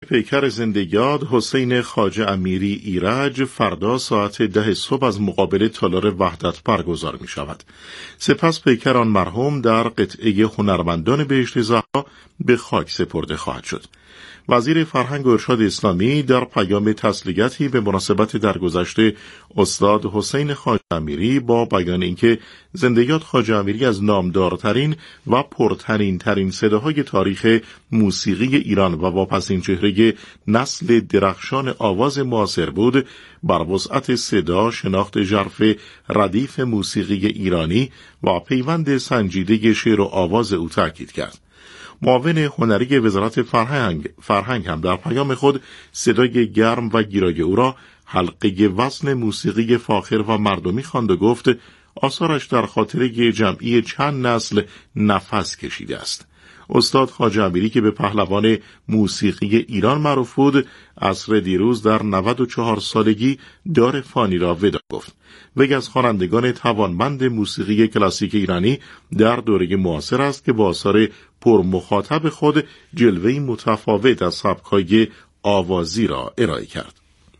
پیکر زنده‌یاد حسین خواجه امیری ایرج فردا ساعت 10 صبح از مقابل تالار وحدت برگزار می شود. سپس پیکر آن مرحوم در قطعه هنرمندان بهشت زهرا به خاک سپرده خواهد شد. وزیر فرهنگ و ارشاد اسلامی در پیام تسلیتی به مناسبت درگذشت استاد حسین خواجه امیری با بیان اینکه زنده‌یاد خواجه امیری از نامدارترین و پرترین ترین صداهای تاریخ موسیقی ایران و واپسین چهره نسل درخشان آواز معاصر بود، بر وسعت صدا، شناخت ژرف ردیف موسیقی ایرانی و پیوند سنجیده شعر و آواز او تاکید کرد. معاون هنری وزارت فرهنگ هم در پیام خود صدای گرم و گیرای او را حلقه وزن موسیقی فاخر و مردمی خواند و گفت آثارش در خاطره جمعی چند نسل نفس کشیده است. استاد خواجه امیری که به پهلوان موسیقی ایران معروف بود، عصر دیروز در 94 سالگی دار فانی را ودا گفت. وی از خوانندگان توانمند موسیقی کلاسیک ایرانی در دوره معاصر است که با آثار پرمخاطب خود جلوه‌ای متفاوت از سبک‌های آوازی را ارائه کرد.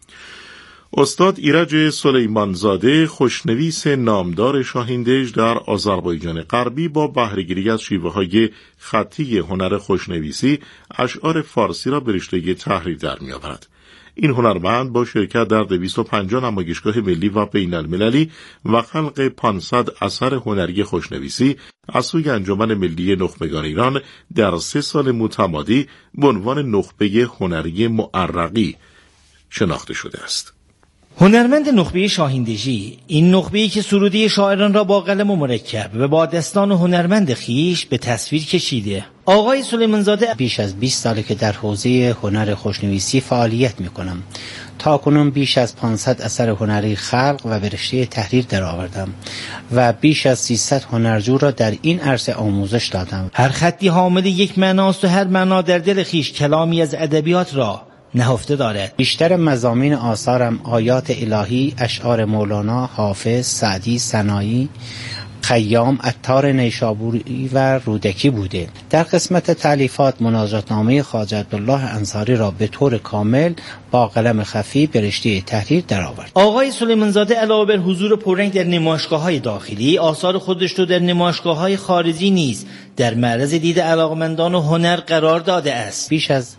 استاد ایرج سلیمانزاده، خوشنویس نامدار شاهین‌دژ در آذربایجان غربی، با بهره‌گیری از شیوه‌های خطی هنر خوشنویسی اشعار فارسی را به رشته تحریر در می‌آورد. این هنرمند با شرکت در 250 نمایشگاه ملی و بین‌المللی و خلق 500 اثر هنری خوشنویسی از سوی انجمن ملی نخبگان ایران در 3 سال متمادی به عنوان نخبه هنری معرقی شناخته شده است. هنرمند نخبه شاهین‌دژی، این نخبه‌ای که سروده شاعران را با قلم و مرکب و با دستان هنرمند خیش به تصویر کشیده. آقای سلیمانزاده بیش از 20 ساله که در حوزه هنر خوشنویسی فعالیت می‌کنم. تاکنون بیش از 500 اثر هنری خلق و به رشته تحریر درآوردم و بیش از 300 هنرجو را در این عرصه آموزش دادم. هر خطی حامل یک معناست و هر معنا در دل خیش کلامی از ادبیات را نهفته دارد. بیشتر مضامین آثارم آیات الهی، اشعار مولانا، حافظ، سعدی، سنایی، خیام، عطار نیشابوری و رودکی بوده. در قسمت تالیفات مناجاتنامه خواجه عبدالله انصاری را به طور کامل با قلم خفی به رشته تحریر درآورد. آقای سلیمانزاده علاوه بر حضور پررنگ در نمایشگاه‌های داخلی، آثار خودش رو در نمایشگاه‌های خارجی نیز در معرض دید علاقمندان و هنر قرار داده است. بیش از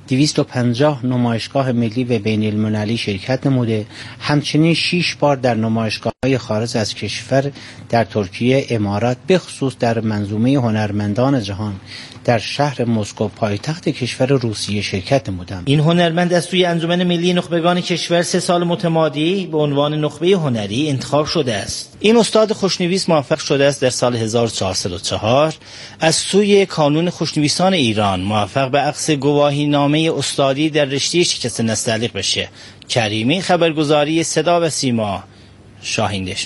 250 نمایشگاه ملی و بین المللی شرکت نموده. همچنین 6 بار در نمایشگاه‌های خارج از کشور در ترکیه، امارات، به خصوص در منظومه هنرمندان جهان در شهر مسکو پایتخت کشور روسیه شرکت نمودم. این هنرمند از سوی انجمن ملی نخبگان کشور 3 سال متمادی به عنوان نخبه هنری انتخاب شده است. این استاد خوشنویس موفق شده است در سال 1404 از سوی کانون خوشنویسان ایران موفق به اخذ گواهی نامه استادی در رشته شکست نستعلیق بشه. کریمی، خبرگزاری صدا و سیما، شاهین‌دژ.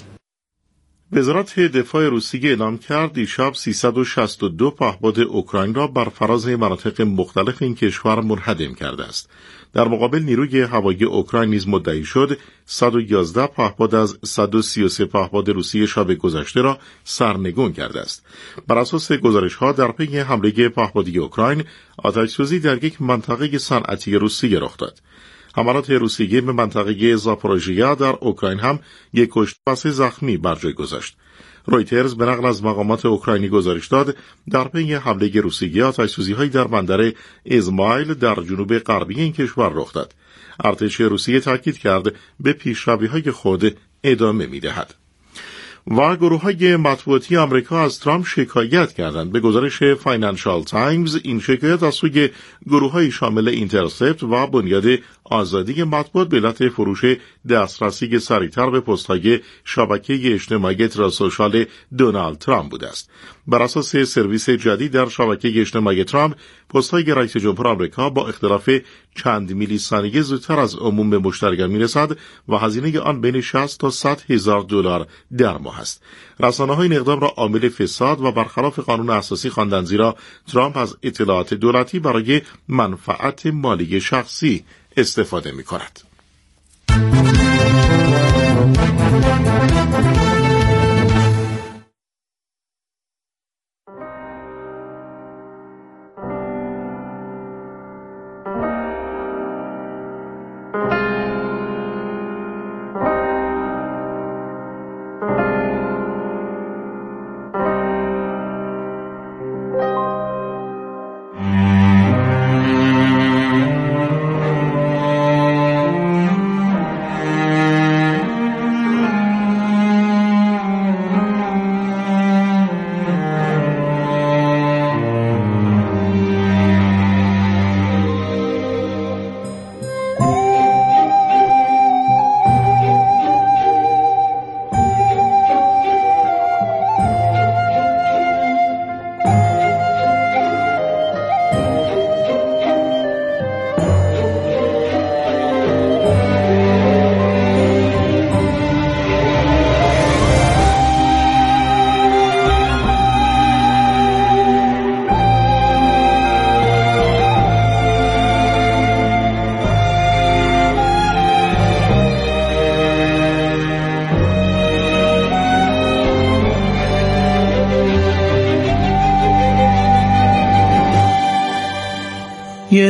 وزارت دفاع روسیه اعلام کرد دیشب 362 پهپاد اوکراین را بر فراز مناطق مختلف این کشور منهدم کرده است. در مقابل نیروی هوایی اوکراین نیز مدعی شد 111 پهپاد از 133 پهپاد روسی شب گذشته را سرنگون کرده است. بر اساس گزارش‌ها در پی حمله پهپادی اوکراین، آتش‌سوزی در یک منطقه صنعتی روسیه رخ داد. حملات روسیه به منطقه زاپوروژیا در اوکراین هم یک کشته و 3 زخمی بر جای گذاشت. رویترز به نقل از مقامات اوکراینی گزارش داد در پی حمله روسیه آتش‌سوزی‌هایی در بندر ازمایل در جنوب غربی این کشور رخ داد. ارتش روسیه تاکید کرد به پیشروی‌های خود ادامه می‌دهد. و گروه‌های مطبوعاتی آمریکا از ترامپ شکایت کردند. به گزارش فاینانشال تایمز، این شکایت از سوی گروه‌های شامل اینترسپت و بنیاد آزادی مطبوعات به علت فروش دسترسی سریعتر به پست‌های شبکه اجتماعی تراسوشال دونالد ترامپ بوده است. بر اساس سرویس جدید در شبکه اجتماعی ترامپ، پست‌های رئیس جمهور آمریکا با اختلاف چند میلی ثانیه زودتر از عموم مشتریان میرسد و هزینه آن بین 60 تا 100 هزار دلار در ماه است. رسانه‌ها این اقدام را عامل فساد و برخلاف قانون اساسی خواندند، زیرا ترامپ از اطلاعات دولتی برای منفعت مالی شخصی استفاده می‌کند.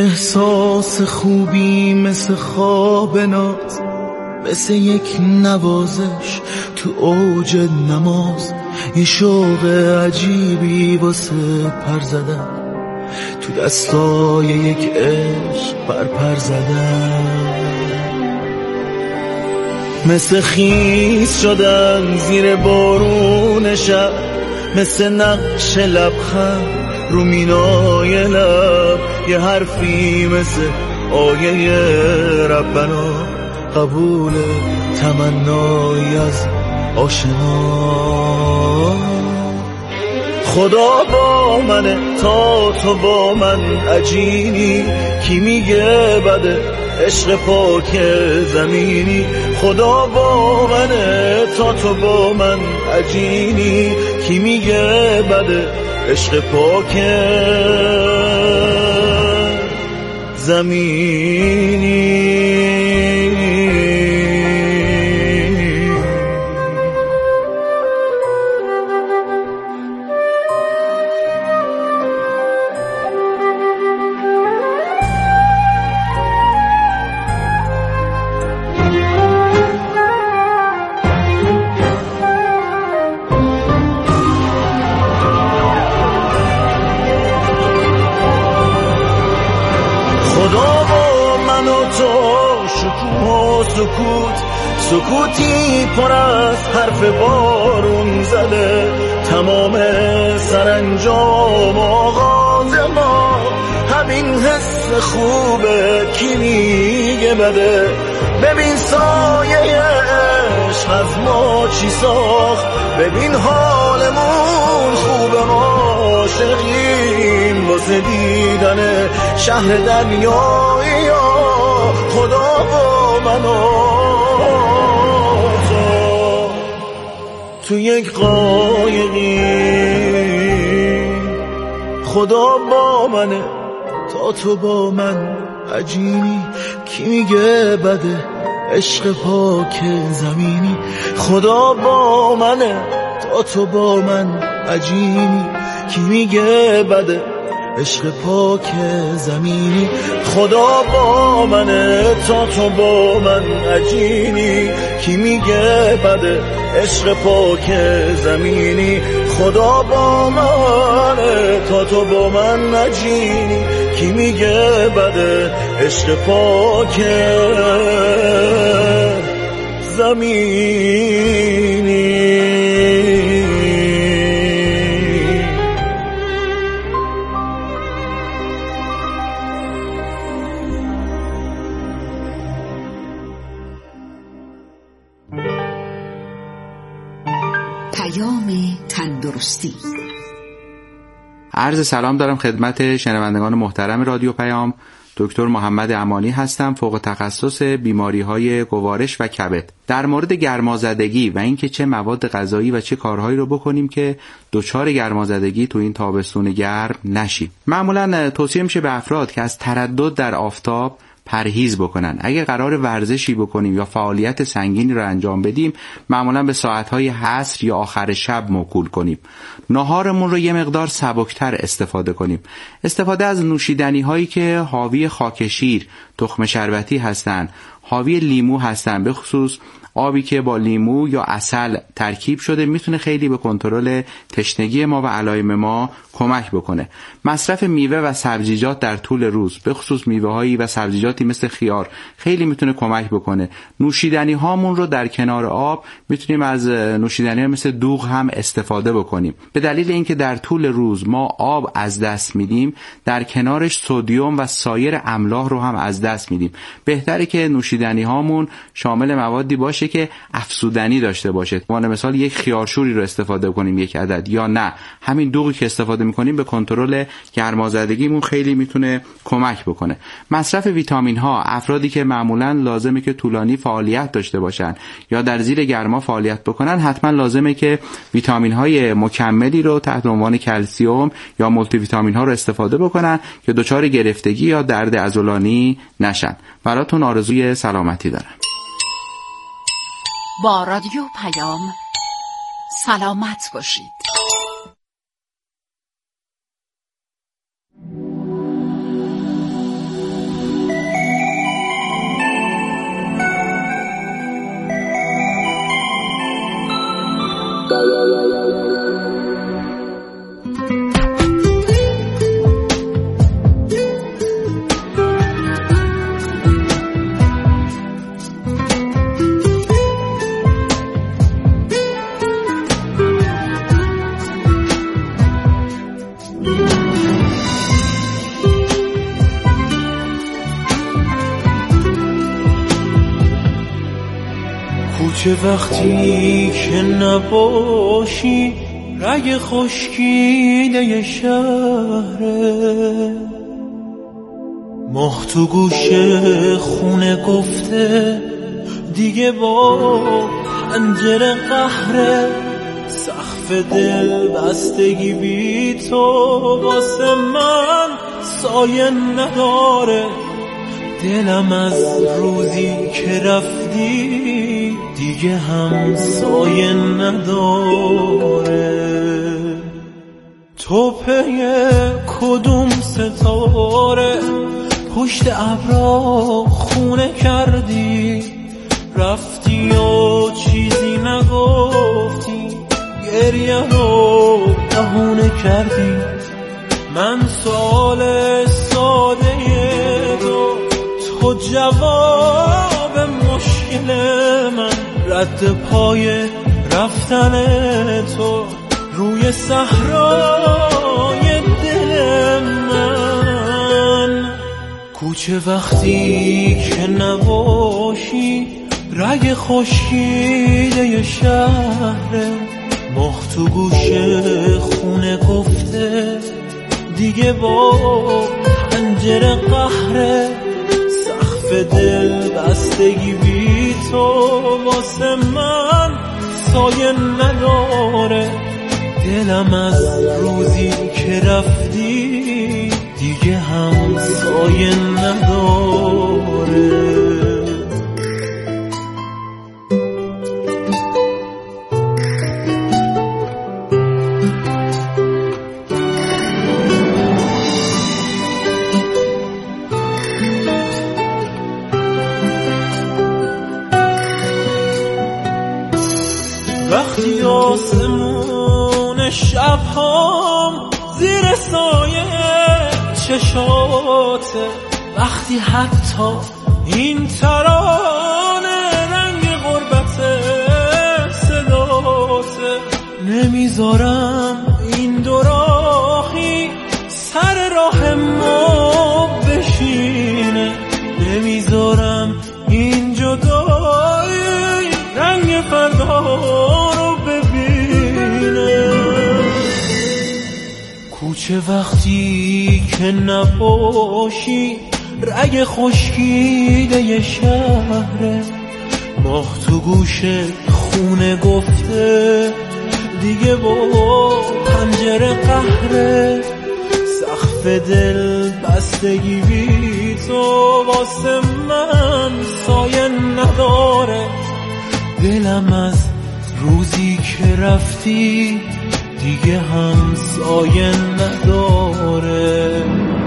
احساس خوبی مثل خواب ناز، مثل یک نوازش تو اوج نماز، یه شوق عجیبی واسه پر زدن، تو دستای یک عشق پر زدن، مثل خیس شدن زیر بارون شب، مثل نقش لبخند رو مینای لب، یه حرفی مثل آیه ربنا، قبول تمنایی از آشنا. خدا با منه تا تو با من عجینی، کی میگه بده عشق پاک زمینی. خدا با منه تا تو با من عجینی، کی میگه بده عشق پاک زمینی. سکوتی پر از حرف بارون زده، تمام سرانجام آغاز ما همین حس خوبه، کی میگه بده. ببین سایه عشق از ما چی ساخت، ببین حالمون خوبه، ما عاشقیم واسه دیدن شهر دریایی. خدا با منو تو یک قایقی، خدا با منه تا تو با من عجینی، کی میگه بده عشق پاک زمینی. خدا با منه تا تو با من عجینی، کی میگه بده عشق پاک زمینی. خدا با منه تا تو با من عجینی، کی میگه بده عشق پاک زمینی. خدا با منه تا تو با من عجینی، کی میگه بده عشق پاک زمینی. تندرستی. عرض سلام دارم خدمت شنوندگان محترم رادیو پیام. دکتر محمد امانی هستم، فوق تخصص بیماری‌های گوارش و کبد. در مورد گرمازدگی و اینکه چه مواد غذایی و چه کارهایی رو بکنیم که دچار گرمازدگی تو این تابستون گرم نشیم. معمولاً توصیه میشه به افراد که از تردد در آفتاب پرهیز بکنن. اگه قرار ورزشی بکنیم یا فعالیت سنگینی رو انجام بدیم، معمولا به ساعتهای عصر یا آخر شب موکول کنیم. ناهارمون رو یه مقدار سبکتر استفاده کنیم. استفاده از نوشیدنی هایی که حاوی خاک شیر، تخم شربتی هستن، حاوی لیمو هستن، به خصوص آبی که با لیمو یا عسل ترکیب شده، میتونه خیلی به کنترل تشنگی ما و علائم ما کمک بکنه. مصرف میوه و سبزیجات در طول روز، به خصوص میوه‌هایی و سبزیجاتی مثل خیار، خیلی میتونه کمک بکنه. نوشیدنی هامون رو در کنار آب میتونیم از نوشیدنی مثل دوغ هم استفاده بکنیم. به دلیل اینکه در طول روز ما آب از دست میدیم، در کنارش سدیم و سایر املاح رو هم از دست میدیم. بهتره که نوشیدنی هامون شامل موادی باشه که افزودنی داشته باشه. به مثال یک خیارشوری رو استفاده کنیم، یک عدد، یا نه همین دوغی که استفاده میکنیم به کنترل گرمازدگیمون خیلی میتونه کمک بکنه. مصرف ویتامین ها، افرادی که معمولا لازمه که طولانی فعالیت داشته باشن یا در زیر گرما فعالیت بکنن، حتما لازمه که ویتامین های مکملی رو تحت عنوان کلسیم یا مولتی ویتامین ها رو استفاده بکنن که دچار گرفتگی یا درد عضلانی نشن. براتون آرزوی سلامتی دارم. با رادیو پیام سلامت باشید. کوچه وقتی که نباشی رگ خشکیده شهره، ماه تو گوشه خونه گفته دیگه با پنجره قهره، سقف دل بستگی بی تو واسه من سایه نداره، دلم از روزی که رفتی دیگه هم سایه نداره. تو پی کدوم ستاره پشت ابرا خونه کردی، رفتی و چیزی نگفتی، گریه رو بهونه کردی. من سوال ساده تو جواب مشکل من، رد پای رفتن تو روی صحرای دل من. کوچه وقتی که نباشی رگ خشکیده شهره، ماه تو گوشه خونه گفته دیگه با پنجره قهره، سقف دل بستگی بی تو واسه من سایه نداره، دلم از روزی که رفتی دیگه هم سایه نداره. وقتی آسمون شبهام زیر سایه چشاته، وقتی حتی این ترانه رنگ غربت صداته، نمیذارم این دو راهی سر راه ما بشینه، نمیذارم این جدایی رنگ فردا رو ببینه. کوچه وقتی که نباشی رگ خشکیده شهره، ماه تو گوشه خونه گفته دیگه با پنجره قهره، سقف دل بستگی بی تو واسه من سایه نداره، دلم از روزی که رفتی دیگه هم سایه نداره.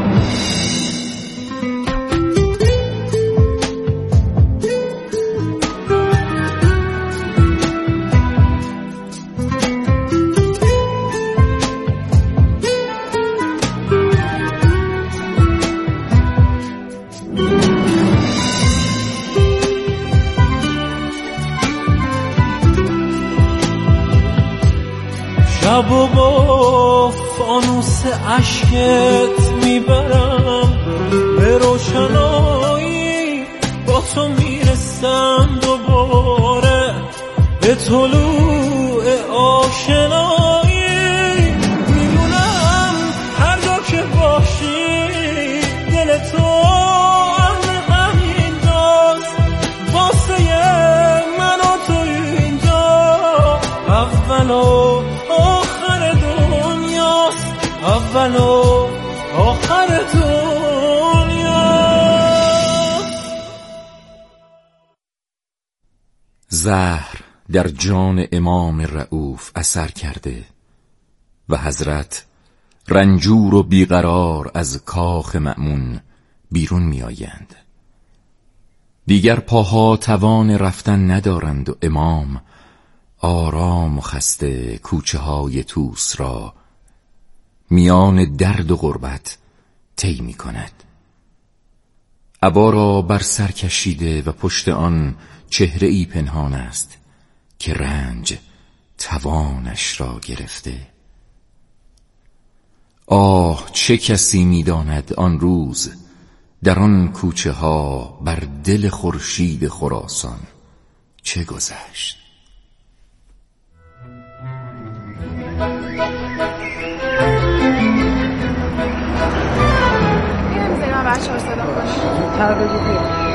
شب و با فانوس عشقت میبرم به روشنایی، با تو میرسم دوباره به طلوع آشنایی. میدونم هر جا که باشی دل تو همین داست، واسه من و تو اینجا اول و آخر دنیاست، اول و آخر دنیاست. زهر در جان امام رؤوف اثر کرده و حضرت رنجور و بیقرار از کاخ مأمون بیرون می آیند. دیگر پاها توان رفتن ندارند و امام آرام و خسته کوچه های طوس را میان درد و غربت طی می کند. عبا را بر سر کشیده و پشت آن چهره ای پنهان است که رنج توانش را گرفته. آه چه کسی می داند آن روز در آن کوچه ها بر دل خورشید خراسان چه گذشت؟ نمی‌ذاری من بچه‌ها صدا کنم.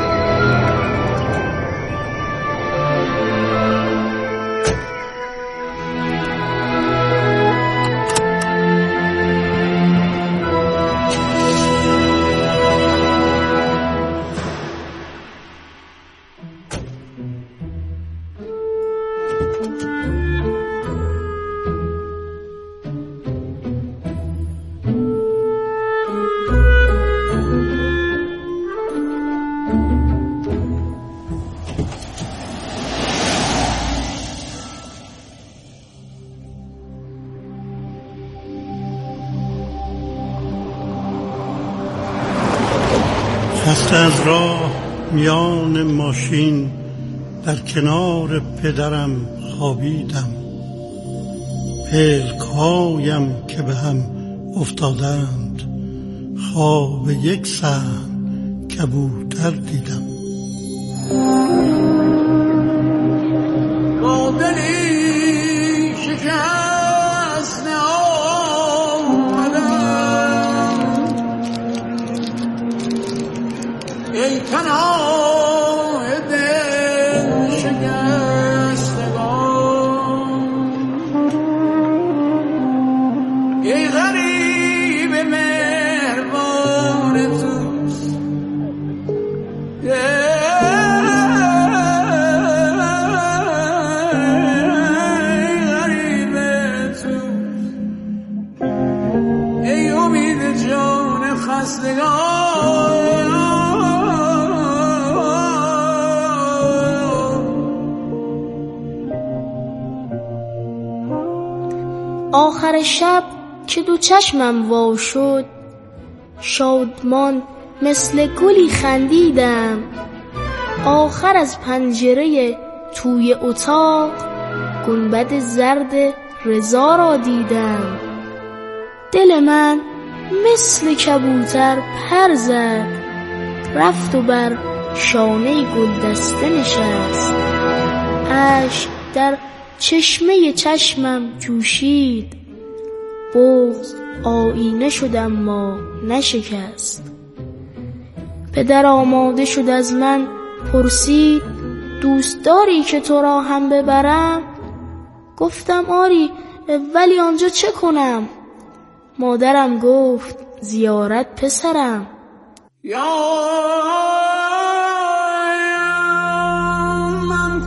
خسته از راه میان ماشین در کنار پدرم خوابیدم. پلک‌هایم که به هم افتادند، خواب یک صحن کبوتر دیدم. با دلی شکسته آمدم، ای تنها دل شکستگان، ای غریب مهربان توست، ای غریب توست، ای امید جان خستگان. آخر شب که دو چشمم وا شد، شادمان مثل گلی خندیدم. آخر از پنجره توی اتاق، گنبد زرد رضا را دیدم. دل من مثل کبوتر پر زد، رفت و بر شانه گلدسته نشست. اشک در چشمه چشمم جوشید، بغض آینه شد اما نشکست. پدر آماده شد از من پرسید، دوست داری که تو را هم ببرم؟ گفتم آری، ولی آنجا چه کنم؟ مادرم گفت زیارت پسرم. یا من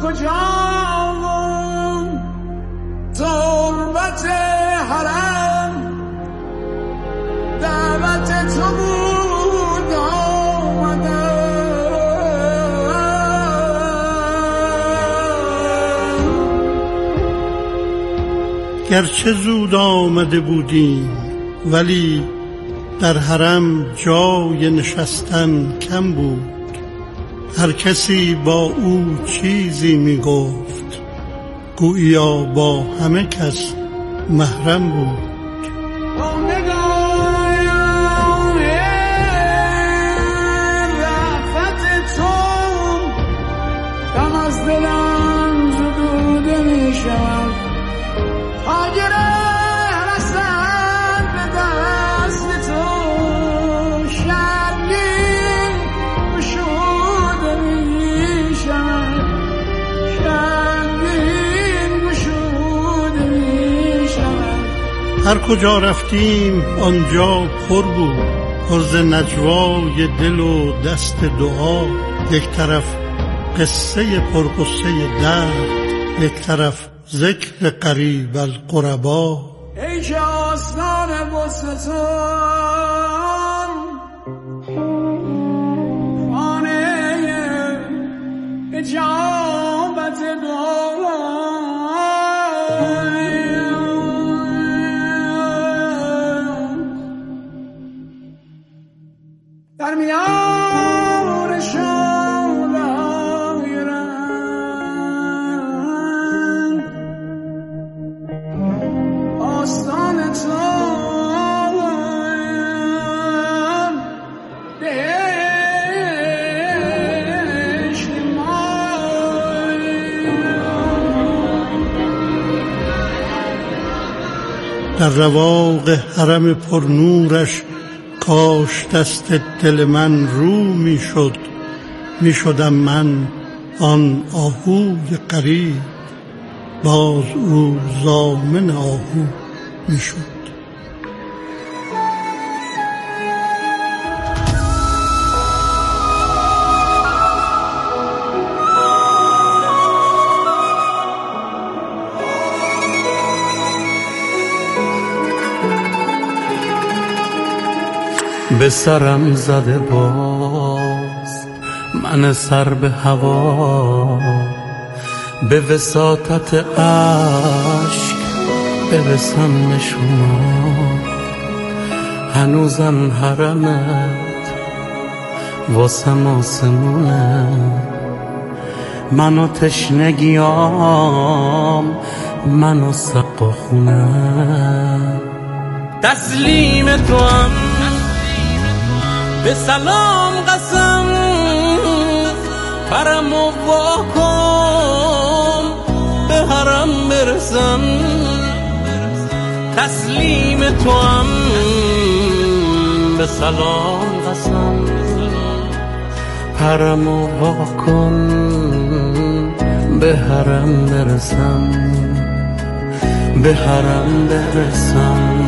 کجام تربت حرم، دعوت تو بود آمدم. گرچه زود آمده بودیم، ولی در حرم جای نشستن کم بود. هر کسی با او چیزی می گفت، گویا با همه کس محرم بود. رأفت تو دم از دلم زدوده می شود، هر کجا رفتیم آنجا پر بود، پر ز نجوای دل و دست دعا. یک طرف قصه پرقصه درد، یک طرف ذکر قریب القربا. ای که آستان بستان، خانه اجابت دعا. در میان شادهای رنگ، آستان تو در رواق حرم پرنورش کاش دست دل من رو میشد، میشدم من آن آهوی غریب، باز او ضامن آهو میشد. به سرم زده باز من سر به هوا، به وساطت عشق برسم شما. هنوزم حرمت واسم آسمونه، من و تشنگیام، من و سقا خونه. تسلیم تو هم به سلام قسم، پرم و واکن به حرم برسم. تسلیم تو هم به سلام قسم، پرم و واکن به حرم برسم، به حرم برسم.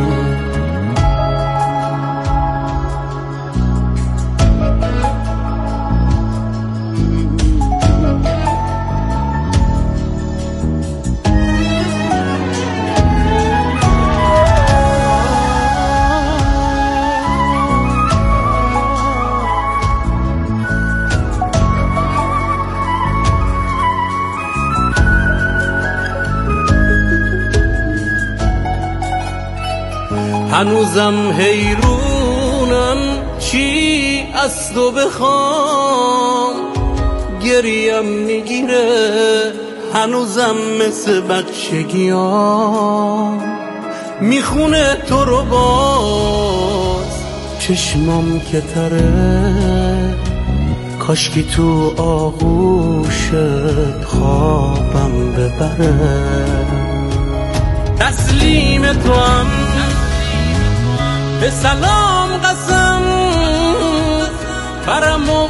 هنوزم حیرونم چی از تو بخوام، گریم میگیره هنوزم مثل بچگیام. میخونه تو رو باز چشمام که تره، کاشکی تو آغوشت خوابم ببره. تسلیم تو هم به سلام قسم، پرم و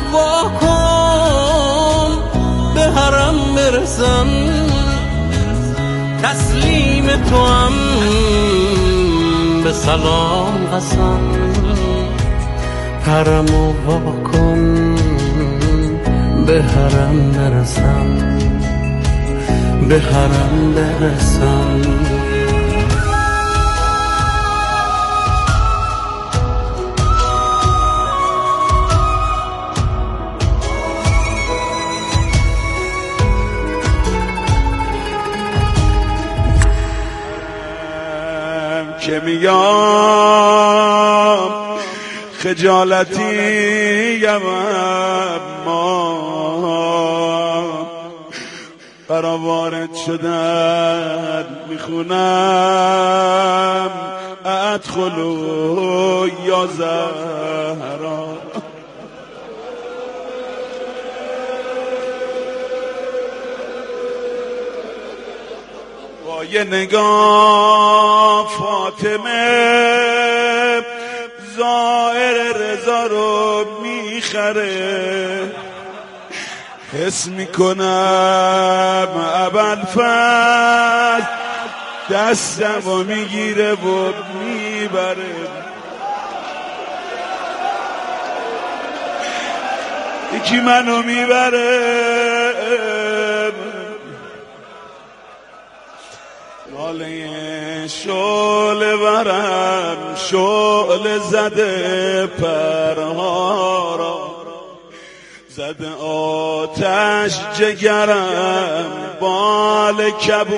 واکن به حرم برسم. تسلیم تو هم به سلام قسم، پرم و واکن به حرم برسم، به حرم برسم. که میام خجالتیم اما برا وارد شدن میخونم ادخلوا یا زهرا. با یه نگاه فاطمه ظاهر رضا رو میخره، حس میکنم ابوالفضل دستم و میگیره و میبره. یکی منو میبره، لاله شعله ورم شعله زده پرها را، زده آتش جگرم بال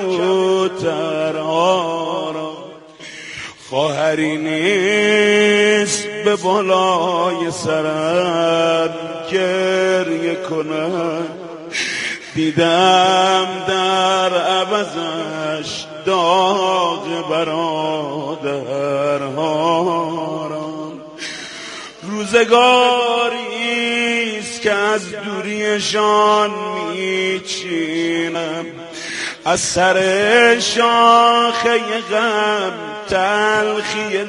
کبوترها را. خواهری نیست به بالای سرم گریه کنم، دیدم در عوضش داغ برادرها را. روزگاریست که از دوریشان میچینم، از سر شاخه غم تلخی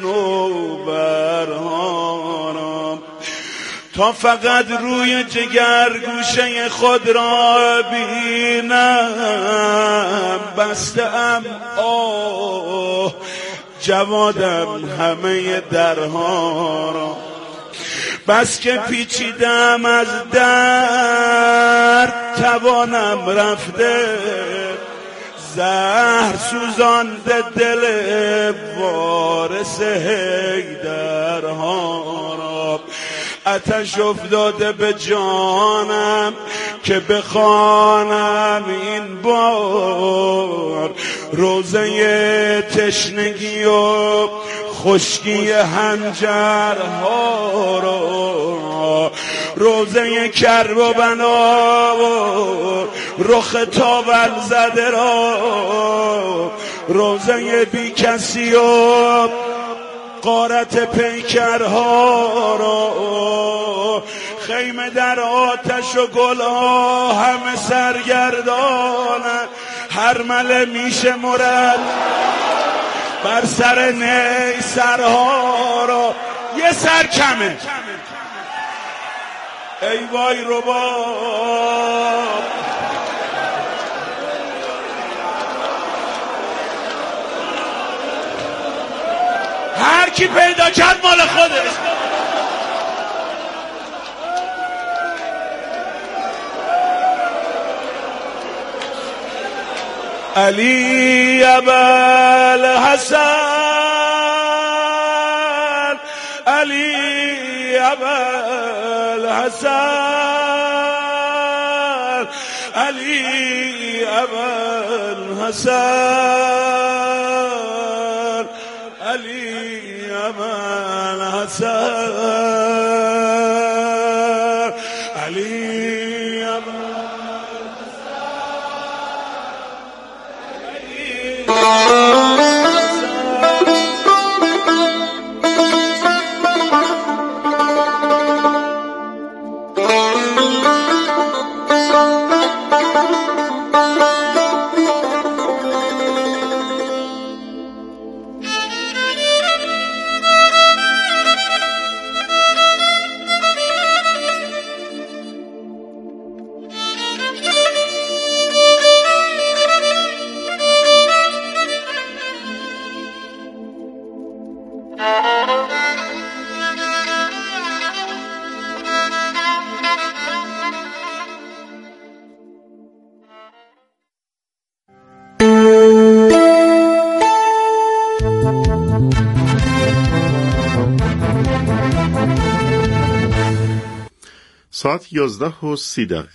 نوبرها را، تا فقط روی جگر گوشه خود را بینم. بستم آه جوادم همه درها را، بس که پیچیدم از درد توانم رفته، زهر سوزانده دل وارث حیدرها را. آتش افتاده به جانم که بخوانم این بار روزه تشنگی و خشکی هنجرها را، روزه کرب و بنا و رخ تاول زده را، روزه بی کسی و غارت پیکرها را. خیمه در آتش و گلها همه سرگردانه، هر مله میشه مرد بر سر نی سرها را. یه سر کمه ای وای رباب، هر کی پیدا کرد مال خودش. علی ابوالحسن، علی ابوالحسن، علی ابوالحسن، علی ابوالحسن، علی ساعت 11:30